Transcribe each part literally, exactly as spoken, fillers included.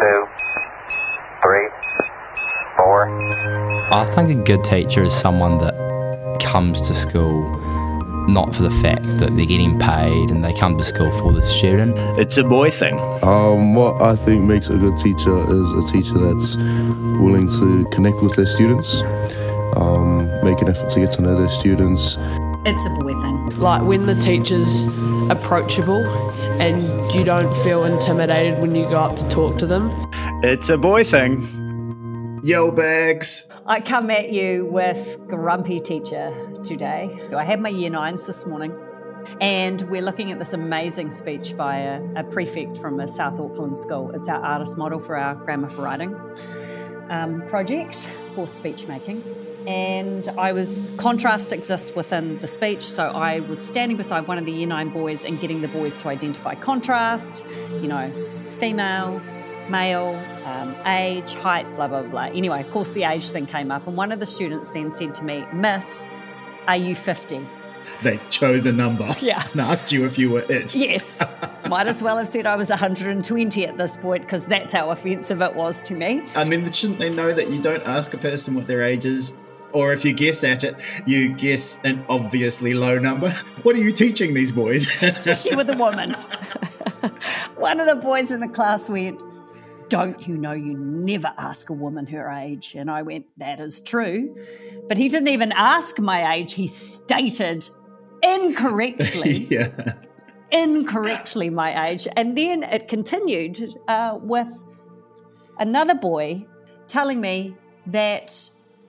two, three, four. I think a good teacher is someone that comes to school not for the fact that they're getting paid, and they come to school for the student. It's a boy thing. Um, what I think makes a good teacher is a teacher that's willing to connect with their students, um, make an effort to get to know their students. It's a boy thing. Like when the teacher's approachable and you don't feel intimidated when you go up to talk to them. It's a boy thing. Yo, bags. I come at you with grumpy teacher today. I had my year nines this morning, and we're looking at this amazing speech by a, a prefect from a South Auckland school. It's our artist model for our Grammar for Writing um, project for speech making. And I was, contrast exists within the speech, so I was standing beside one of the year nine boys and getting the boys to identify contrast, you know, female, male, um, age, height, blah, blah, blah. Anyway, of course the age thing came up, and one of the students then said to me, "Miss, are you fifty? They chose a number. Yeah. And asked you if you were it. Yes. Might as well have said I was one hundred twenty at this point, because that's how offensive it was to me. I mean, shouldn't they know that you don't ask a person what their age is? Or if you guess at it, you guess an obviously low number. What are you teaching these boys? Especially with a woman. One of the boys in the class went, "Don't you know you never ask a woman her age?" And I went, "That is true." But he didn't even ask my age. He stated incorrectly, yeah. incorrectly my age. And then it continued uh, with another boy telling me that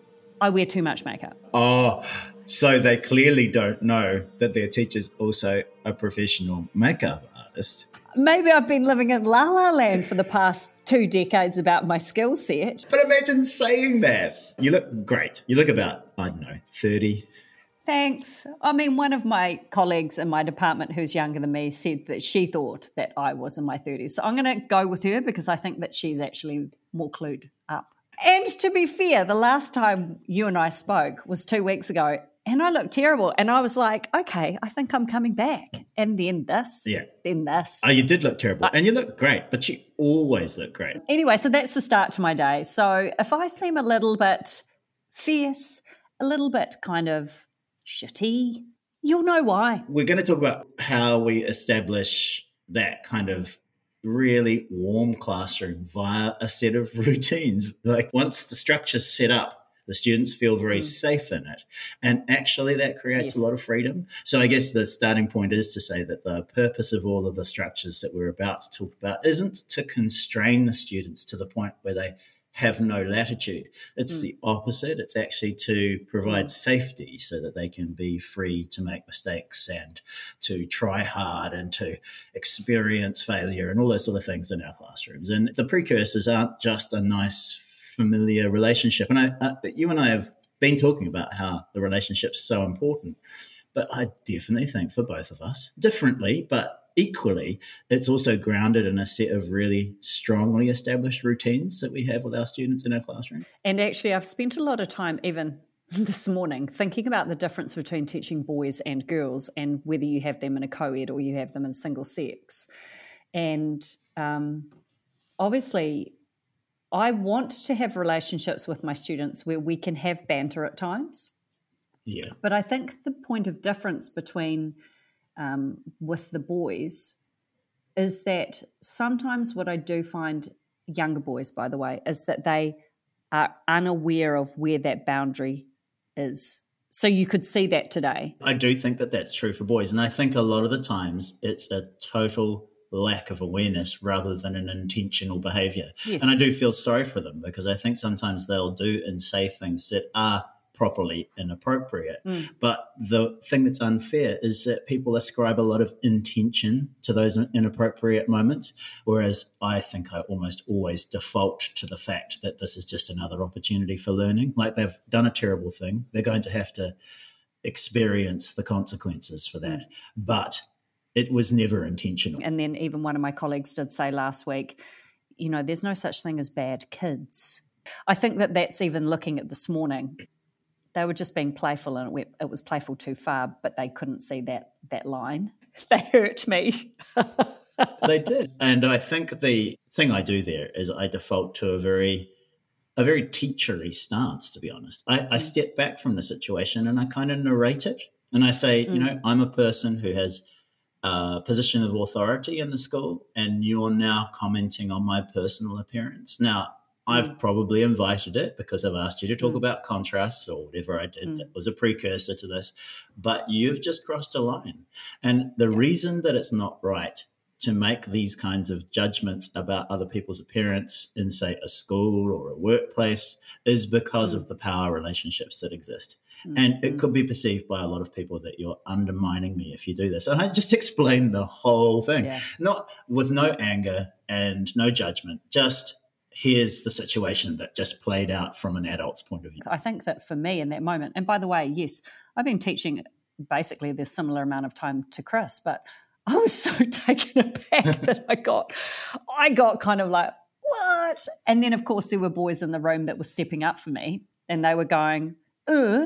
I wear too much makeup. Oh, so they clearly don't know that their teacher's also a professional makeup artist. Maybe I've been living in La La Land for the past two decades about my skill set. But imagine saying that. You look great. You look about, I don't know, thirty. Thanks. I mean, one of my colleagues in my department who's younger than me said that she thought that I was in my thirties. So I'm going to go with her because I think that she's actually more clued up. And to be fair, the last time you and I spoke was two weeks ago, and I looked terrible. And I was like, okay, I think I'm coming back. And then this, yeah. then this. Oh, you did look terrible. I- and you look great, but you always look great. Anyway, so that's the start to my day. So if I seem a little bit fierce, a little bit kind of shitty, you'll know why. We're going to talk about how we establish that kind of really warm classroom via a set of routines. Like once the structure's set up, the students feel very mm. safe in it. And actually that creates yes. a lot of freedom. So I guess the starting point is to say that the purpose of all of the structures that we're about to talk about isn't to constrain the students to the point where they have no latitude. It's mm. the opposite. It's actually to provide mm. safety so that they can be free to make mistakes and to try hard and to experience failure and all those sort of things in our classrooms. And the precursors aren't just a nice, familiar relationship. And I, uh, you and I have been talking about how the relationship's so important, but I definitely think for both of us, differently, but equally, it's also grounded in a set of really strongly established routines that we have with our students in our classroom. And actually, I've spent a lot of time, even this morning, thinking about the difference between teaching boys and girls and whether you have them in a co-ed or you have them in single sex. And um, obviously, I want to have relationships with my students where we can have banter at times. Yeah. But I think the point of difference between Um, with the boys is that sometimes what I do find, younger boys, by the way, is that they are unaware of where that boundary is. So you could see that today. I do think that that's true for boys. And I think a lot of the times it's a total lack of awareness rather than an intentional behaviour. Yes. And I do feel sorry for them because I think sometimes they'll do and say things that are properly inappropriate. Mm. But the thing that's unfair is that people ascribe a lot of intention to those inappropriate moments, whereas I think I almost always default to the fact that this is just another opportunity for learning. Like they've done a terrible thing. They're going to have to experience the consequences for that. Mm. But it was never intentional. And then even one of my colleagues did say last week, you know, there's no such thing as bad kids. I think that that's even looking at this morning. They were just being playful, and it, went, it was playful too far, but they couldn't see that that line. They hurt me. They did. And I think the thing I do there is I default to a very a very teachery stance, to be honest. I, I step back from the situation and I kind of narrate it. And I say, mm. you know, I'm a person who has a position of authority in the school, and you're now commenting on my personal appearance. Now, I've mm. probably invited it because I've asked you to talk mm. about contrasts or whatever I did mm. that was a precursor to this, but you've just crossed a line. And the reason that it's not right to make these kinds of judgments about other people's appearance in, say, a school or a workplace is because mm. of the power relationships that exist. Mm. And it could be perceived by a lot of people that you're undermining me if you do this. And I just explained the whole thing, yeah. not with no anger and no judgment, just here's the situation that just played out from an adult's point of view. I think that for me in that moment, and by the way, yes, I've been teaching basically the similar amount of time to Chris, but I was so taken aback that I got, I got kind of like, what? And then, of course, there were boys in the room that were stepping up for me, and they were going, uh,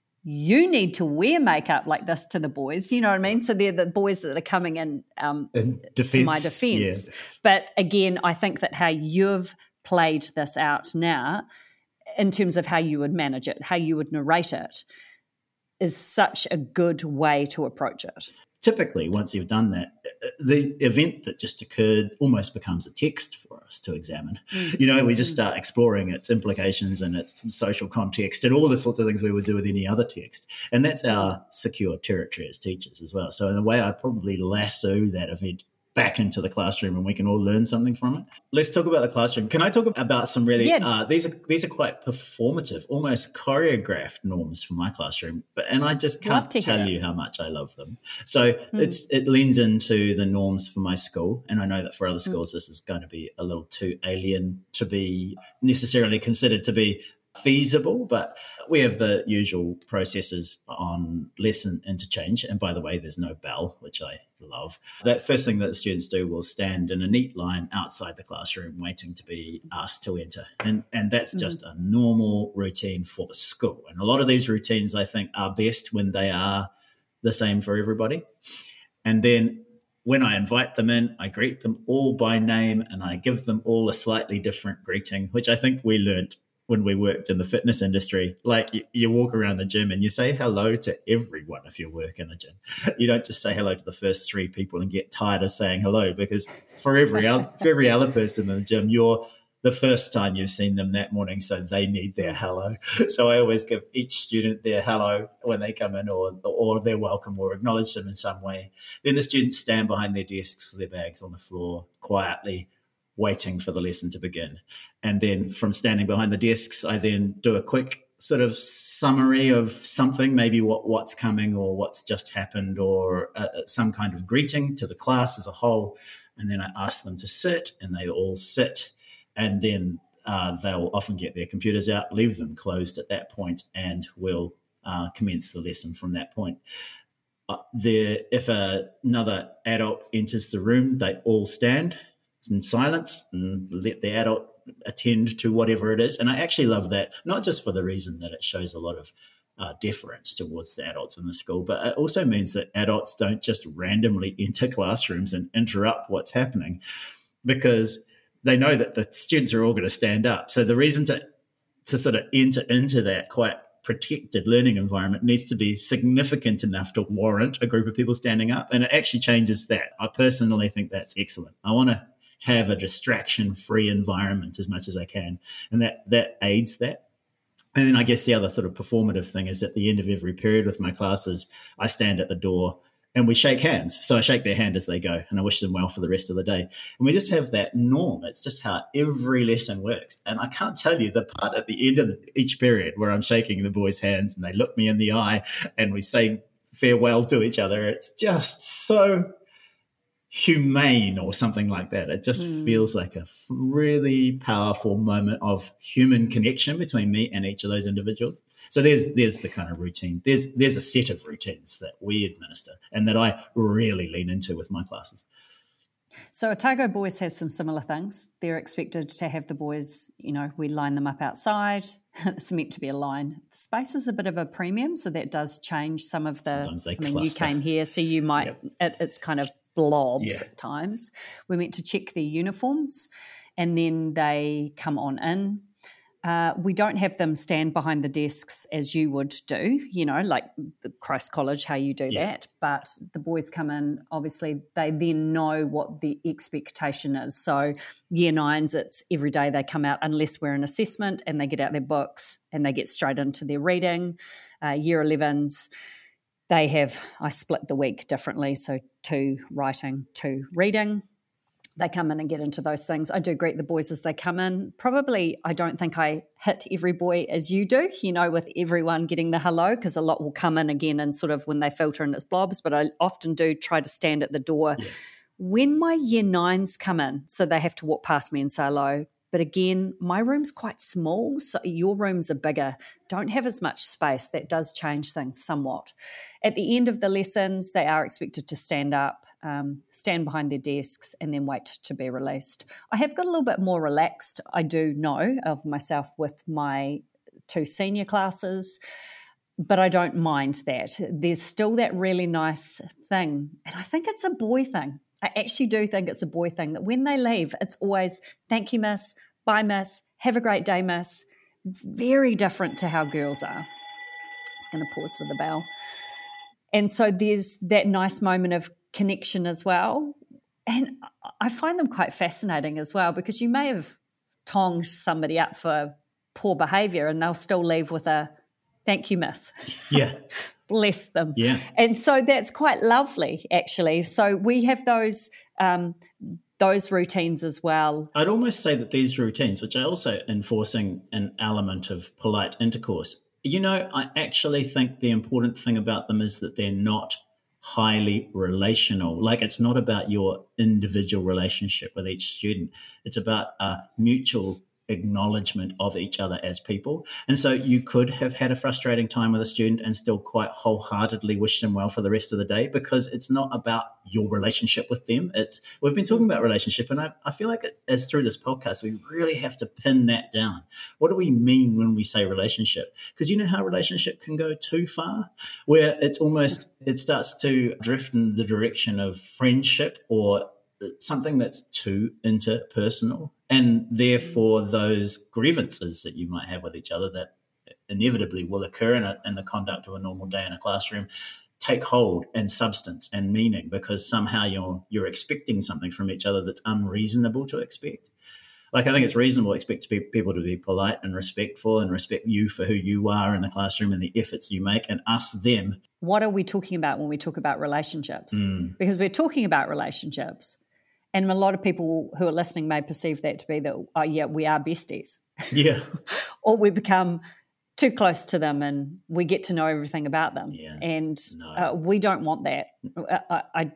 you need to wear makeup like this to the boys. You know what I mean? So they're the boys that are coming in, um, in defense, to my defense. Yeah. But again, I think that how you've played this out now in terms of how you would manage it, how you would narrate it, is such a good way to approach it. Typically, once you've done that, the event that just occurred almost becomes a text for us to examine. Mm. You know, we just start exploring its implications and its social context and all the sorts of things we would do with any other text. And that's our secure territory as teachers as well. So in a way, I probably lasso that event back into the classroom and we can all learn something from it. Let's talk about the classroom. Can I talk about some really, yeah. uh, these are these are quite performative, almost choreographed norms for my classroom, but and I just can't tell you how much I love them. So mm. it's it leans into the norms for my school, and I know that for other schools mm. this is going to be a little too alien to be necessarily considered to be feasible, but we have the usual processes on lesson interchange. And by the way, there's no bell, which I love. That first thing that the students do will stand in a neat line outside the classroom waiting to be asked to enter. And, and that's mm-hmm. just a normal routine for the school. And a lot of these routines, I think, are best when they are the same for everybody. And then when I invite them in, I greet them all by name and I give them all a slightly different greeting, which I think we learned when we worked in the fitness industry. Like you, you walk around the gym and you say hello to everyone if you work in a gym. You don't just say hello to the first three people and get tired of saying hello, because for every other, for every other person in the gym, you're the first time you've seen them that morning, so they need their hello. So I always give each student their hello when they come in, or or their welcome, or acknowledge them in some way. Then the students stand behind their desks, their bags on the floor, quietly waiting for the lesson to begin. And then from standing behind the desks, I then do a quick sort of summary of something, maybe what, what's coming or what's just happened, or uh, some kind of greeting to the class as a whole. And then I ask them to sit, and they all sit. And then uh, they'll often get their computers out, leave them closed at that point, and we'll uh, commence the lesson from that point. Uh, there, if a, another adult enters the room, they all stand in silence and let the adult attend to whatever it is. And I actually love that, not just for the reason that it shows a lot of uh, deference towards the adults in the school, but it also means that adults don't just randomly enter classrooms and interrupt what's happening, because they know that the students are all going to stand up. So the reason to to sort of enter into that quite protected learning environment needs to be significant enough to warrant a group of people standing up. And it actually changes that. I personally think that's excellent. I want to have a distraction-free environment as much as I can, and that that aids that. And then I guess the other sort of performative thing is at the end of every period with my classes, I stand at the door and we shake hands. So I shake their hand as they go, and I wish them well for the rest of the day. And we just have that norm. It's just how every lesson works. And I can't tell you the part at the end of the, each period where I'm shaking the boys' hands and they look me in the eye and we say farewell to each other. It's just so humane or something like that. It just mm. feels like a really powerful moment of human connection between me and each of those individuals. So there's there's the kind of routine. There's there's a set of routines that we administer and that I really lean into with my classes. So Otago Boys has some similar things. They're expected to have the boys, you know, we line them up outside. It's meant to be a line. The space is a bit of a premium, so that does change some of the, Sometimes they I mean, cluster. You came here, so you might, Yep. it, it's kind of blobs Yeah. at times. We're meant to check their uniforms and then they come on in. Uh, we don't have them stand behind the desks as you would do, you know, like Christ College, how you do Yeah. that. But the boys come in, obviously, they then know what the expectation is. So year nines, it's every day they come out unless we're in assessment and they get out their books and they get straight into their reading. Uh, year elevens, they have, I split the week differently, so two writing, two reading. They come in and get into those things. I do greet the boys as they come in. Probably I don't think I hit every boy as you do, you know, with everyone getting the hello, because a lot will come in again and sort of when they filter in it's blobs, but I often do try to stand at the door Yeah. when my year nines come in, so they have to walk past me and say hello. But again, my room's quite small, so your rooms are bigger, don't have as much space. That does change things somewhat. At the end of the lessons, they are expected to stand up, Um, stand behind their desks and then wait to be released. I have got a little bit more relaxed, I do know of myself, with my two senior classes, but I don't mind that. There's still that really nice thing, and I think it's a boy thing. I actually do think it's a boy thing, that when they leave, it's always, thank you, miss, bye, miss, have a great day, miss. Very different to how girls are. It's going to pause for the bell. And so there's that nice moment of connection as well. And I find them quite fascinating as well, because you may have tonged somebody up for poor behaviour and they'll still leave with a thank you, miss. Yeah. Bless them. Yeah. And so that's quite lovely, actually. So we have those um, those routines as well. I'd almost say that these routines, which are also enforcing an element of polite intercourse, you know, I actually think the important thing about them is that they're not highly relational. Like, it's not about your individual relationship with each student. It's about a mutual acknowledgement of each other as people. And so you could have had a frustrating time with a student and still quite wholeheartedly wish them well for the rest of the day, because it's not about your relationship with them. It's, we've been talking about relationship, and I, I feel like it, as through this podcast, we really have to pin that down. What do we mean when we say relationship? Because you know how relationship can go too far, where it's almost, it starts to drift in the direction of friendship or something that's too interpersonal, and therefore those grievances that you might have with each other that inevitably will occur in, a, in the conduct of a normal day in a classroom take hold and substance and meaning, because somehow you're you're expecting something from each other that's unreasonable to expect. Like, I think it's reasonable to expect people to be polite and respectful and respect you for who you are in the classroom and the efforts you make, and us them. What are we talking about when we talk about relationships? Mm. Because we're talking about relationships. And a lot of people who are listening may perceive that to be that, oh, yeah, we are besties. Yeah. Or we become too close to them and we get to know everything about them. Yeah. And No. uh, we don't want that. I, I,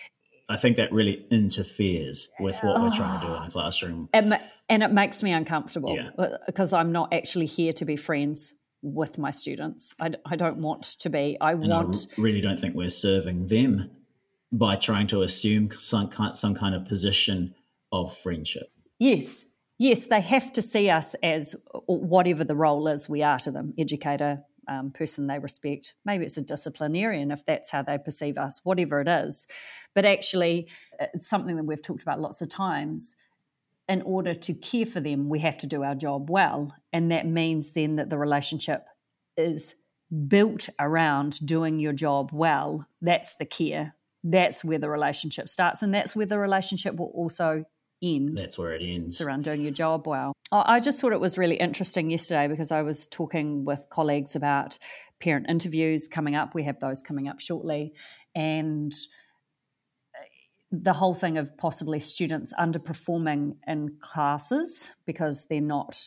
I think that really interferes with what we're trying to do in a classroom. and, and it makes me uncomfortable, Yeah. because I'm not actually here to be friends with my students. I, I don't want to be. I And want... I really don't think we're serving them by trying to assume some kind, some kind of position of friendship. Yes, yes, they have to see us as whatever the role is we are to them, educator, um, person they respect. Maybe it's a disciplinarian if that's how they perceive us, whatever it is. But actually, it's something that we've talked about lots of times. In order to care for them, we have to do our job well. And that means then that the relationship is built around doing your job well. That's the care. That's where the relationship starts, and that's where the relationship will also end. That's where it ends. It's around doing your job well. I just thought it was really interesting yesterday, because I was talking with colleagues about parent interviews coming up. We have those coming up shortly. And the whole thing of possibly students underperforming in classes because they're not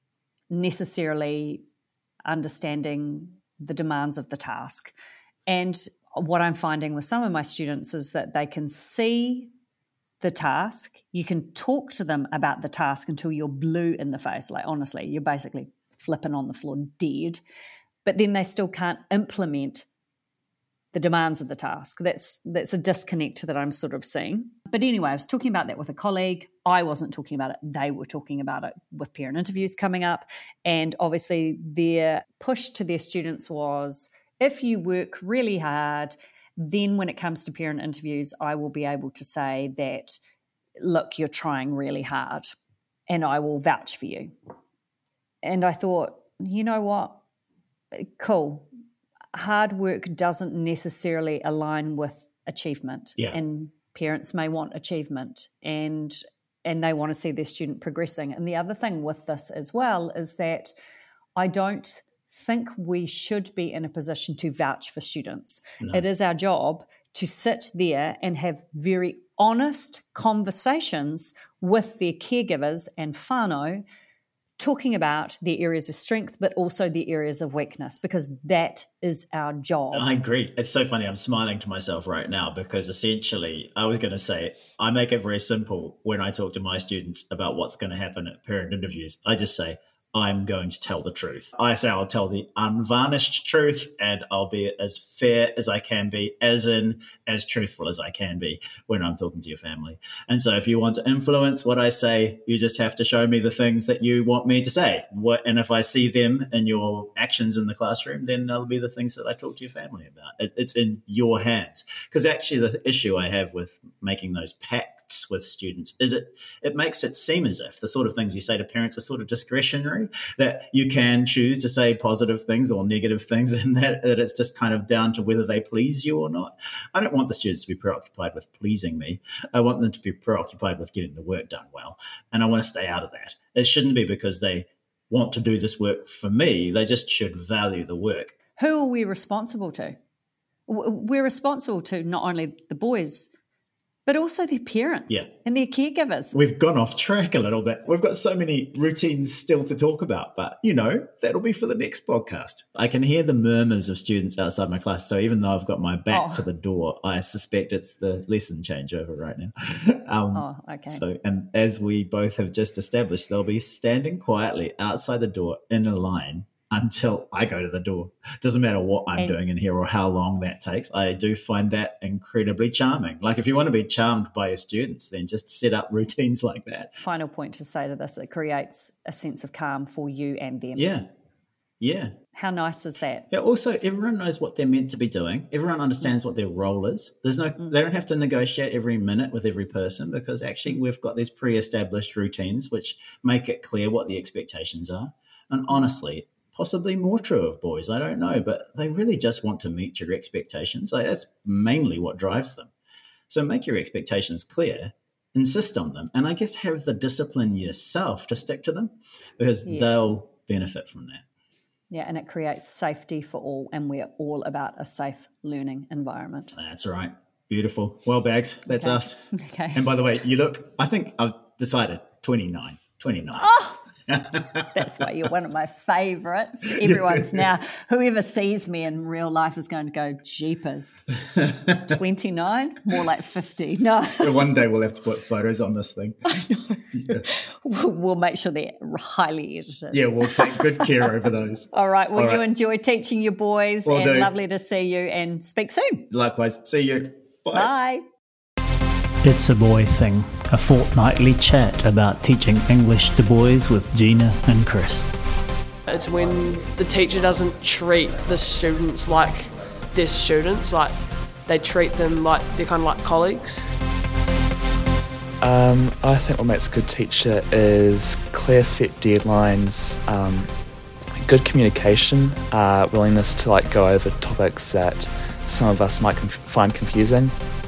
necessarily understanding the demands of the task. And what I'm finding with some of my students is that they can see the task. You can talk to them about the task until you're blue in the face. Like, honestly, you're basically flipping on the floor dead. But then they still can't implement the demands of the task. That's that's a disconnect that I'm sort of seeing. But anyway, I was talking about that with a colleague. I wasn't talking about it. They were talking about it with parent interviews coming up. And obviously their push to their students was, if you work really hard then when it comes to parent interviews, I will be able to say that, look, you're trying really hard and I will vouch for you. And I thought, you know what? Cool. Hard work doesn't necessarily align with achievement. Yeah. And parents may want achievement and and they want to see their student progressing. And the other thing with this as well is that I don't think we should be in a position to vouch for students. No. It is our job to sit there and have very honest conversations with their caregivers and whānau, talking about their areas of strength, but also their areas of weakness, because that is our job. I agree. It's so funny. I'm smiling to myself right now because essentially I was going to say, I make it very simple when I talk to my students about what's going to happen at parent interviews. I just say, I'm going to tell the truth. I say I'll tell the unvarnished truth and I'll be as fair as I can be, as in as truthful as I can be when I'm talking to your family. And so if you want to influence what I say, you just have to show me the things that you want me to say. What, and if I see them in your actions in the classroom, then they'll be the things that I talk to your family about. It, it's in your hands. Because actually the issue I have with making those pacts with students is it, it makes it seem as if the sort of things you say to parents are sort of discretionary, that you can choose to say positive things or negative things, and that, that it's just kind of down to whether they please you or not. I don't want the students to be preoccupied with pleasing me. I want them to be preoccupied with getting the work done well, and I want to stay out of that. It shouldn't be because they want to do this work for me. They just should value the work. Who are we responsible to? We're responsible to not only the boys, but also their parents yeah. and their caregivers. We've gone off track a little bit. We've got so many routines still to talk about, but, you know, that'll be for the next podcast. I can hear the murmurs of students outside my class, so even though I've got my back oh. to the door, I suspect it's the lesson changeover right now. um, oh, okay. So, and as we both have just established, they'll be standing quietly outside the door in a line until I go to the door. Doesn't matter what I'm and, doing in here or how long that takes. I do find that incredibly charming. Like if you want to be charmed by your students, then just set up routines like that. Final point to say to this, it creates a sense of calm for you and them. Yeah. Yeah. How nice is that? Yeah. Also, everyone knows what they're meant to be doing. Everyone understands mm. what their role is. There's no, mm. they don't have to negotiate every minute with every person because actually we've got these pre-established routines which make it clear what the expectations are. And honestly, possibly more true of boys, I don't know, but they really just want to meet your expectations. Like, that's mainly what drives them. So make your expectations clear, insist on them, and I guess have the discipline yourself to stick to them because yes. they'll benefit from that. Yeah, and it creates safety for all, and we're all about a safe learning environment. That's right. Beautiful. Well, Bags, that's okay. us. Okay. And by the way, you look, I think I've decided twenty-nine. twenty-nine. Oh! That's why you're one of my favourites. Everyone's now, whoever sees me in real life is going to go, jeepers. twenty-nine? More like fifty. No. One day we'll have to put photos on this thing. I know. Yeah. We'll, we'll make sure they're highly edited. Yeah, we'll take good care over those. All right. Well, All you right. enjoy teaching your boys Will and do. Lovely to see you and speak soon. Likewise. See you. Bye. Bye. It's a Boy Thing, a fortnightly chat about teaching English to boys with Gina and Chris. It's when the teacher doesn't treat the students like they're students, like they treat them like they're kind of like colleagues. Um, I think what makes a good teacher is clear set deadlines, um, good communication, uh, willingness to like go over topics that some of us might conf- find confusing.